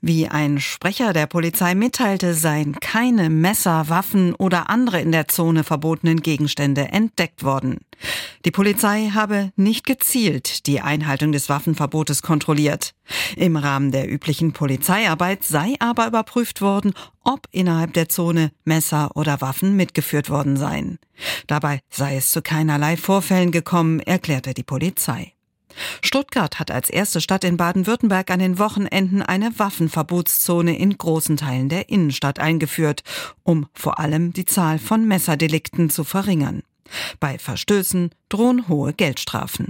Wie ein Sprecher der Polizei mitteilte, seien keine Messer, Waffen oder andere in der Zone verbotenen Gegenstände entdeckt worden. Die Polizei habe nicht gezielt die Einhaltung des Waffenverbotes kontrolliert. Im Rahmen der üblichen Polizeiarbeit sei aber überprüft worden, ob innerhalb der Zone Messer oder Waffen mitgeführt worden seien. Dabei sei es zu keinerlei Vorfällen gekommen, erklärte die Polizei. Stuttgart hat als erste Stadt in Baden-Württemberg an den Wochenenden eine Waffenverbotszone in großen Teilen der Innenstadt eingeführt, um vor allem die Zahl von Messerdelikten zu verringern. Bei Verstößen drohen hohe Geldstrafen.